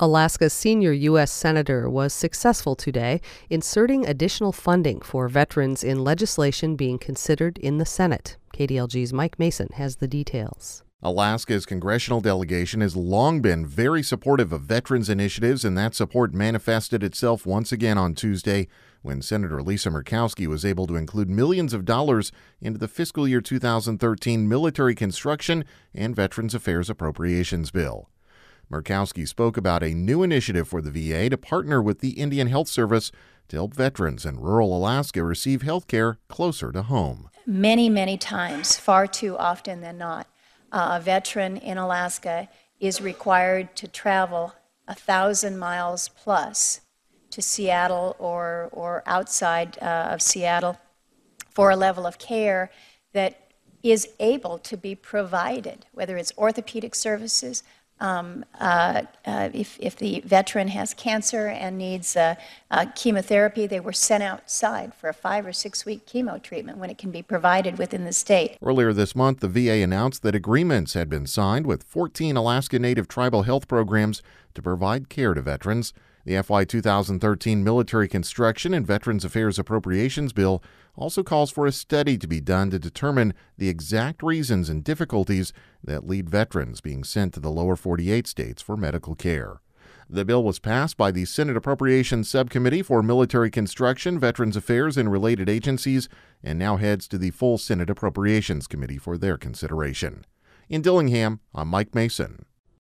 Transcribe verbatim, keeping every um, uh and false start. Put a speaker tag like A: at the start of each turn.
A: Alaska's senior U S senator was successful today, inserting additional funding for veterans in legislation being considered in the Senate. K D L G's Mike Mason has the details.
B: Alaska's congressional delegation has long been very supportive of veterans initiatives, and that support manifested itself once again on Tuesday when Senator Lisa Murkowski was able to include millions of dollars into the fiscal year two thousand thirteen Military Construction and Veterans Affairs Appropriations Bill. Murkowski spoke about a new initiative for the V A to partner with the Indian Health Service to help veterans in rural Alaska receive health care closer to home.
C: Many, many times, far too often than not, uh, a veteran in Alaska is required to travel a thousand miles plus to Seattle or, or outside uh, of Seattle for a level of care that is able to be provided, whether it's orthopedic services, Um, uh, uh, if, if the veteran has cancer and needs uh, uh, chemotherapy, they were sent outside for a five or six week chemo treatment when it can be provided within the state.
B: Earlier this month, the V A announced that agreements had been signed with fourteen Alaska Native tribal health programs to provide care to veterans. The F Y two thousand thirteen Military Construction and Veterans Affairs Appropriations Bill also calls for a study to be done to determine the exact reasons and difficulties that lead veterans being sent to the lower forty-eight states for medical care. The bill was passed by the Senate Appropriations Subcommittee for Military Construction, Veterans Affairs, and related agencies, and now heads to the full Senate Appropriations Committee for their consideration. In Dillingham, I'm Mike Mason.